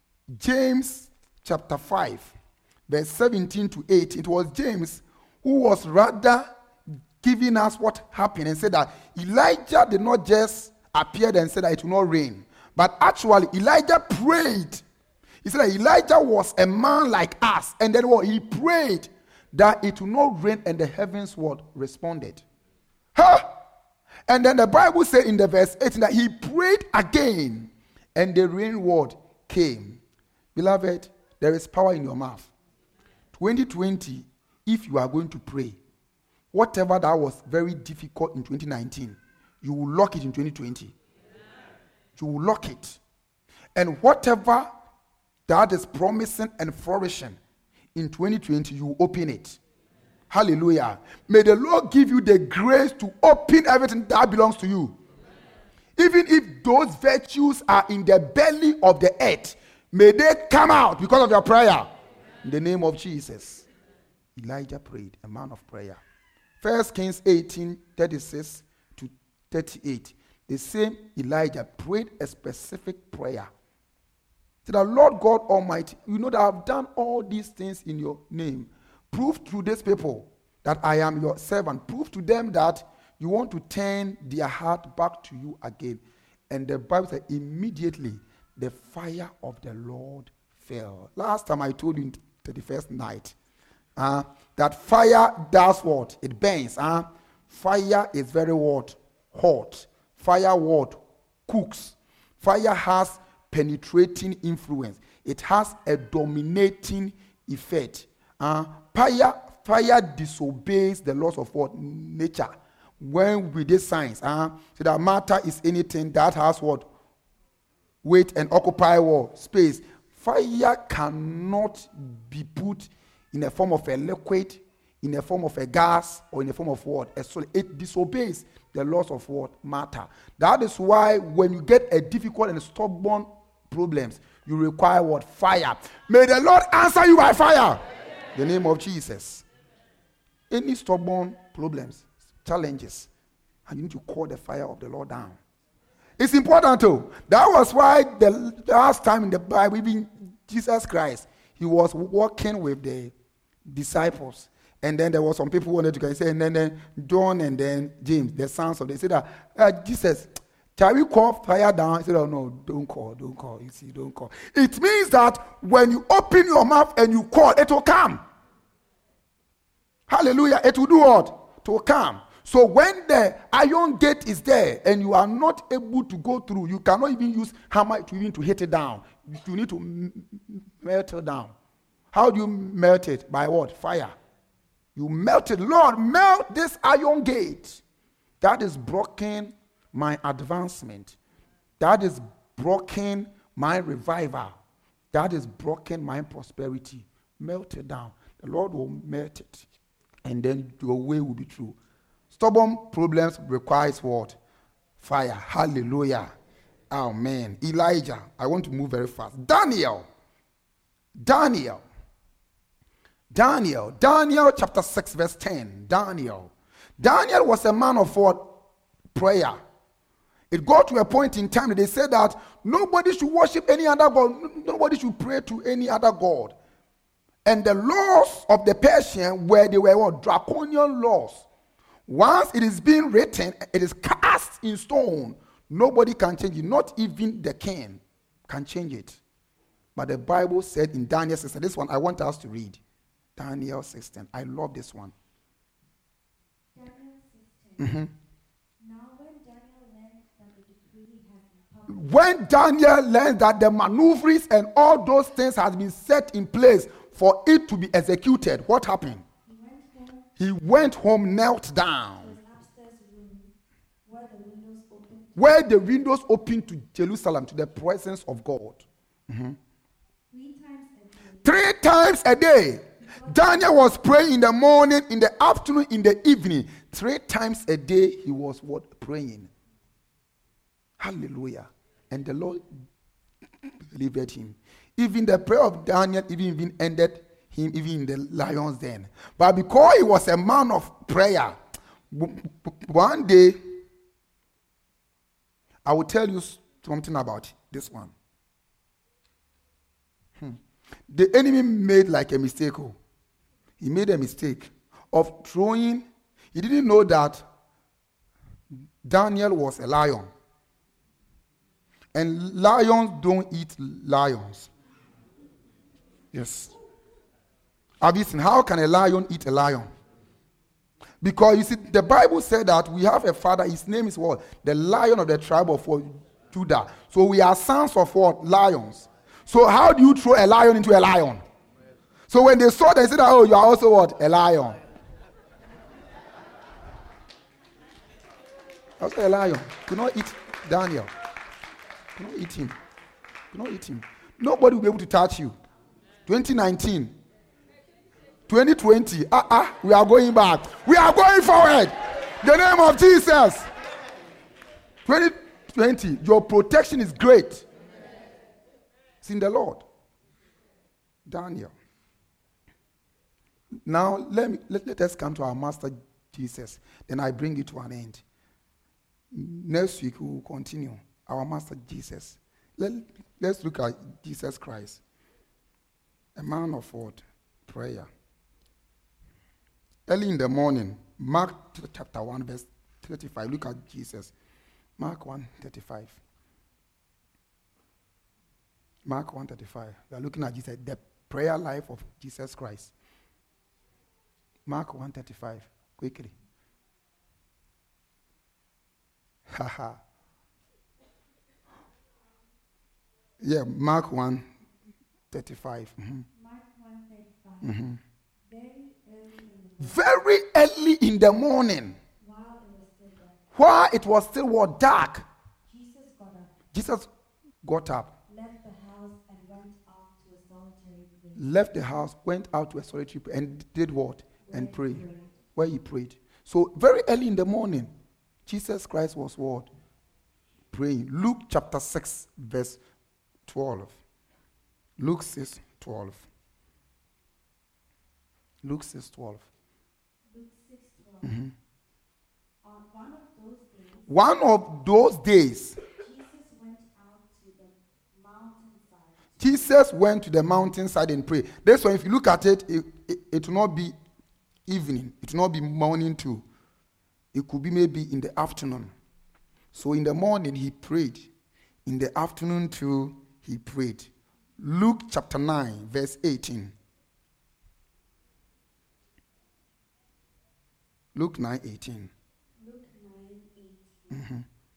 Speaker 1: James chapter five, verse seventeen to eighteen, it was James who was rather giving us what happened and said that Elijah did not just appear and said that it will not rain. But actually, Elijah prayed. He said that Elijah was a man like us. And then what? He prayed that it will not rain, and the heavens what? Responded. Huh? And then the Bible said in the verse eighteen that he prayed again, and the rain word came. Beloved, there is power in your mouth. twenty twenty, if you are going to pray, whatever that was very difficult in twenty nineteen, you will lock it in twenty twenty. You will lock it. And whatever that is promising and flourishing in twenty twenty, you will open it. Hallelujah. May the Lord give you the grace to open everything that belongs to you. Even if those virtues are in the belly of the earth, may they come out because of your prayer. In the name of Jesus. Elijah prayed, a man of prayer. First Kings eighteen, thirty-six to thirty-eight. The same Elijah prayed a specific prayer. Said, the Lord God Almighty, you know that I've done all these things in your name. Prove to these people that I am your servant. Prove to them that you want to turn their heart back to you again. And the Bible said immediately the fire of the Lord fell. Last time I told you in the thirty-first night uh, that fire does what? It burns. Uh? Fire is very what? Hot. Fire what? Cooks. Fire has penetrating influence. It has a dominating effect. Uh, fire, fire disobeys the laws of what? Nature. When we did science, uh, so that matter is anything that has what? Weight and occupy what? Space. Fire cannot be put in a form of a liquid, in a form of a gas, or in a form of what? A solid. It disobeys the laws of what? Matter. That is why when you get a difficult and stubborn problems, you require what? Fire. May the Lord answer you by fire. In the name of Jesus. Any stubborn problems, challenges, and you need to call the fire of the Lord down. It's important too. That was why the last time in the Bible, even Jesus Christ, he was walking with the disciples. And then there was some people who wanted to go and say, and then, then John and then James, the sons of, they said that, uh, Jesus, shall we call fire down? He said, oh no, don't call, don't call. You see, don't call. It means that when you open your mouth and you call, it will come. Hallelujah. It will do what? It will come. So when the iron gate is there and you are not able to go through, you cannot even use hammer to even to hit it down. You need to m- melt it down. How do you melt it? By what? Fire. You melt it. Lord, melt this iron gate. That is blocking my advancement. That is blocking my revival. That is blocking my prosperity. Melt it down. The Lord will melt it. And then your way will be true. Stubborn problems requires what? Fire. Hallelujah. Amen. Elijah. I want to move very fast. Daniel. Daniel. Daniel. Daniel chapter six verse ten. Daniel. Daniel was a man of what? Prayer. It got to a point in time that they said that nobody should worship any other God. Nobody should pray to any other God. And the laws of the Persian were, they were what? Draconian laws. Once it is being written, it is cast in stone. Nobody can change it. Not even the king can change it. But the Bible said in Daniel six, this one I want us to read. Daniel sixteen. I love this one.
Speaker 3: Daniel sixteen.
Speaker 1: Mm-hmm.
Speaker 3: Now when Daniel learned that the decree had been published,
Speaker 1: When Daniel learned that the maneuvers and all those things has been set in place for it to be executed, what happened?
Speaker 3: he went home
Speaker 1: He went home, knelt
Speaker 3: to
Speaker 1: down.
Speaker 3: an upstairs room where the windows opened.
Speaker 1: Where the windows opened to Jerusalem, to the presence of God.
Speaker 3: Three times a day,
Speaker 1: Three times a day. Daniel was praying in the morning, in the afternoon, in the evening. Three times a day he was what? Praying. Hallelujah. And the Lord delivered him. Even the prayer of Daniel even, even ended him even in the lion's den. But because he was a man of prayer, one day, I will tell you something about this one. Hmm. The enemy made like a mistake. Oh. He made a mistake of throwing. He didn't know that Daniel was a lion. And lions don't eat lions. Yes. Have you seen? How can a lion eat a lion? Because you see, the Bible said that we have a father, his name is what? The Lion of the tribe of what? Judah. So we are sons of what? Lions. So how do you throw a lion into a lion? So when they saw that, they said, oh, you are also what? A lion. Also a lion. Do not eat Daniel. Do not eat him. Do not eat him. Nobody will be able to touch you. twenty nineteen. twenty twenty. Ah, uh, ah, uh, we are going back. We are going forward. The name of Jesus. twenty twenty. Your protection is great. It's in the Lord. Daniel. Now, let, me, let, let us come to our Master Jesus. Then I bring it to an end. Next week, we will continue. Our Master Jesus. Let, let's look at Jesus Christ. A man of what? Prayer. Early in the morning, Mark chapter one, verse thirty-five. Look at Jesus. Mark one, thirty-five. Mark one, thirty-five. We are looking at Jesus, the prayer life of Jesus Christ. Mark one, thirty-five. Quickly. Haha. Yeah, Mark one, thirty-five. Mm-hmm.
Speaker 3: Mark one thirty-five.
Speaker 1: Mm-hmm.
Speaker 3: Very early in the morning,
Speaker 1: Very early in the morning,
Speaker 3: while it was still dark,
Speaker 1: while it was still what, dark,
Speaker 3: Jesus got up,
Speaker 1: Jesus got up,
Speaker 3: left the house, and went out to a solitary place.
Speaker 1: left the house, went out to a solitary place, and did what? And
Speaker 3: Where he
Speaker 1: prayed.
Speaker 3: prayed.
Speaker 1: Where he prayed. So very early in the morning, Jesus Christ was what? Praying. Luke chapter six, verse twelve. Luke six, twelve. Luke six, twelve.
Speaker 3: Luke six twelve.
Speaker 1: Mm-hmm.
Speaker 3: On one of those days,
Speaker 1: One of those days,
Speaker 3: Jesus
Speaker 1: Jesus went to the mountainside and prayed. This one, if you look at it, it, it, it will not be evening. It will not be morning too. It could be maybe in the afternoon. So in the morning, he prayed. In the afternoon too, he prayed. Luke chapter nine, verse eighteen. Luke nine, eighteen.
Speaker 3: Luke nine eighteen.
Speaker 1: Mm-hmm.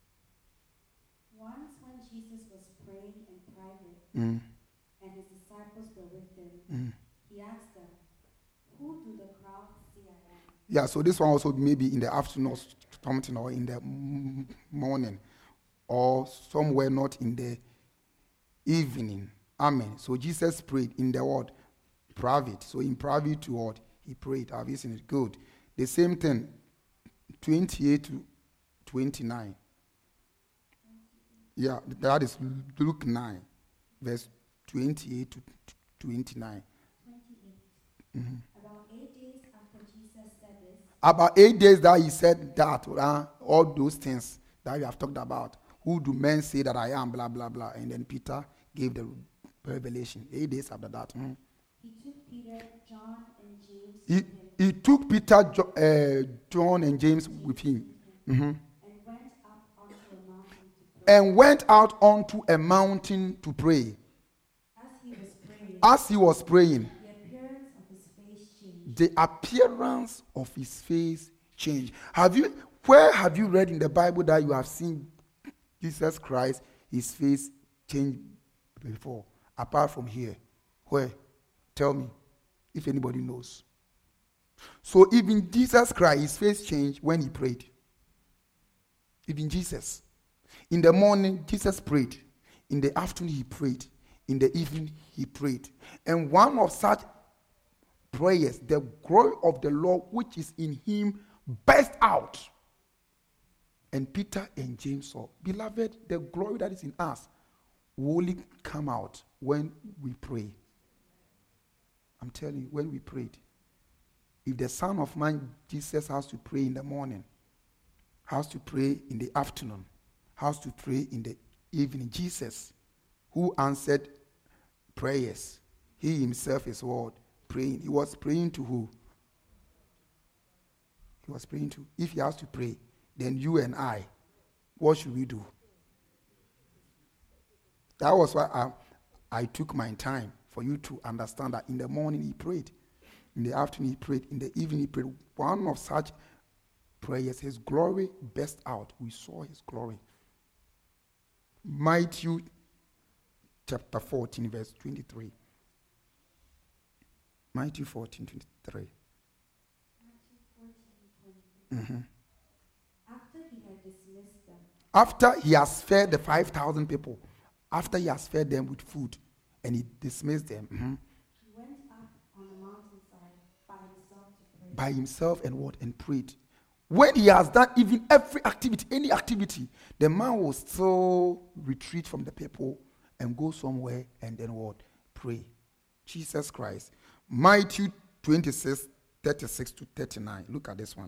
Speaker 3: Once when Jesus was praying in private,
Speaker 1: Mm.
Speaker 3: and his disciples were with him,
Speaker 1: Mm.
Speaker 3: he asked them, "Who do the crowd say I am?"
Speaker 1: Yeah, so this one also maybe in the afternoon or something, or in the m- morning, or somewhere not in the evening. Amen. So Jesus prayed in the word private. So in private to what? He prayed. Have you seen it? Good. The same thing, twenty-eight to twenty-nine. Yeah, that is Luke nine, verse twenty-eight to twenty-nine.
Speaker 3: twenty-eight.
Speaker 1: Mm-hmm.
Speaker 3: About eight days after Jesus said this,
Speaker 1: About eight days that he said that, uh, all those things that we have talked about. Who do men say that I am? Blah, blah, blah. And then Peter gave the revelation. Eight days after that. Mm.
Speaker 3: he took Peter, John, and James
Speaker 1: He,
Speaker 3: with him
Speaker 1: he took Peter, Jo- uh, John, and James with him. Mm-hmm.
Speaker 3: and went up onto a mountain to pray.
Speaker 1: And went out onto a mountain to pray.
Speaker 3: As he was praying,
Speaker 1: As he was praying,
Speaker 3: the appearance of his face changed.
Speaker 1: the appearance of his face changed. Have you, where have you read in the Bible that you have seen Jesus Christ, his face changed before? Apart from here. Where? Tell me, if anybody knows. So even Jesus Christ, his face changed when he prayed. Even Jesus. In the morning, Jesus prayed. In the afternoon, he prayed. In the evening, he prayed. And one of such prayers, the glory of the Lord which is in him, burst out. And Peter and James saw, beloved, the glory that is in us will only come out when we pray. I'm telling you, when we prayed. If the Son of Man, Jesus, has to pray in the morning, has to pray in the afternoon, has to pray in the evening, Jesus, who answered prayers, he himself is what? Praying. He was praying to who? He was praying to. If he has to pray, then you and I, what should we do? That was why I, I took my time for you to understand that in the morning he prayed. In the afternoon he prayed. In the evening he prayed. One of such prayers, his glory burst out. We saw his glory. Matthew chapter fourteen, verse twenty-three. Matthew fourteen, twenty-three.
Speaker 3: Matthew fourteen twenty-three.
Speaker 1: Mm-hmm.
Speaker 3: After he had dismissed them,
Speaker 1: After he has fed the five thousand people, after he has fed them with food, and he dismissed them, mhm,
Speaker 3: he went up on the mountainside by himself to pray.
Speaker 1: by himself and what? And prayed. When he has done even every activity, any activity, the man will still retreat from the people and go somewhere and then what? Pray. Jesus Christ. Matthew twenty-six, thirty-six to thirty-nine. Look at this one.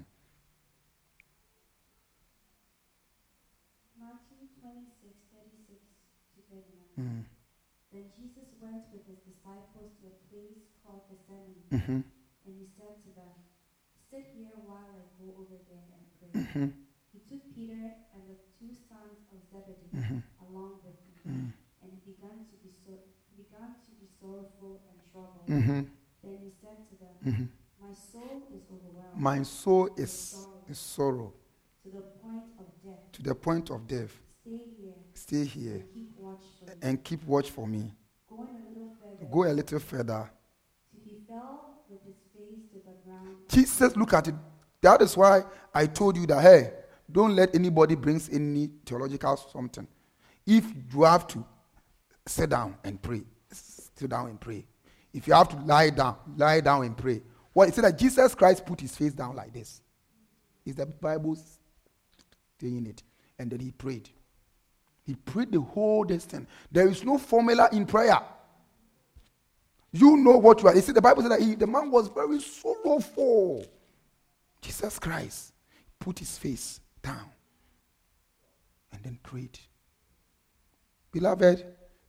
Speaker 3: Matthew twenty-six, thirty-six to thirty-nine.
Speaker 1: Mm.
Speaker 3: Then Jesus went with his disciples to a place called Gethsemane,
Speaker 1: Mm-hmm.
Speaker 3: and he said to them, "Sit here while I go over there and pray."
Speaker 1: Mm-hmm.
Speaker 3: He took Peter and the two sons of Zebedee
Speaker 1: Mm-hmm.
Speaker 3: along with him,
Speaker 1: Mm.
Speaker 3: and he began to be so began to be sorrowful and troubled.
Speaker 1: Mm-hmm.
Speaker 3: Then he said to them,
Speaker 1: Mm-hmm.
Speaker 3: "My soul is overwhelmed
Speaker 1: My soul
Speaker 3: with
Speaker 1: is,
Speaker 3: sorrow
Speaker 1: is sorrow
Speaker 3: to the point of death.
Speaker 1: to the point of death.
Speaker 3: Stay here
Speaker 1: Stay here
Speaker 3: and keep watch for me."
Speaker 1: and keep watch for me.
Speaker 3: Going a little further,
Speaker 1: Go a little further.
Speaker 3: he fell with his face to the ground.
Speaker 1: Jesus, look at it. That is why I told you that, hey, don't let anybody bring any theological something. If you have to, sit down and pray. Sit down and pray. If you have to lie down, lie down and pray. Well, it said that Jesus Christ put his face down like this. Is the Bible saying it? And then he prayed. He prayed the whole distance. There is no formula in prayer. You know what you are. You see, the Bible said that he, the man was very sorrowful. Jesus Christ put his face down and then prayed. Beloved,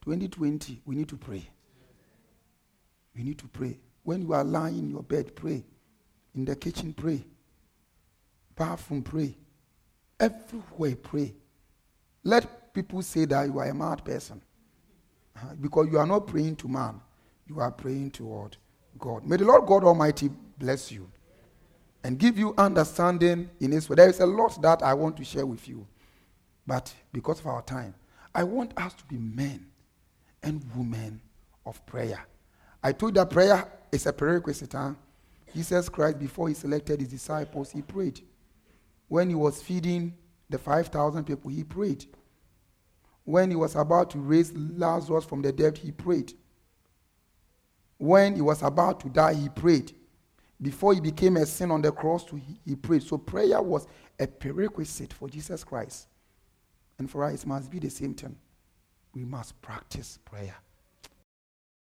Speaker 1: twenty twenty, we need to pray. We need to pray. When you are lying in your bed, pray. In the kitchen, pray. Bathroom, pray. Everywhere, pray. Let people say that you are a mad person. Uh, because you are not praying to man. You are praying toward God. May the Lord God Almighty bless you and give you understanding in His word. There is a lot that I want to share with you. But because of our time, I want us to be men and women of prayer. I told you that prayer is a prerequisite. Huh? Jesus Christ, before He selected His disciples, He prayed. When He was feeding the five thousand people, He prayed. When He was about to raise Lazarus from the dead, He prayed. When He was about to die, He prayed. Before He became a sin on the cross, He prayed. So prayer was a prerequisite for Jesus Christ. And for us, it must be the same thing. We must practice prayer.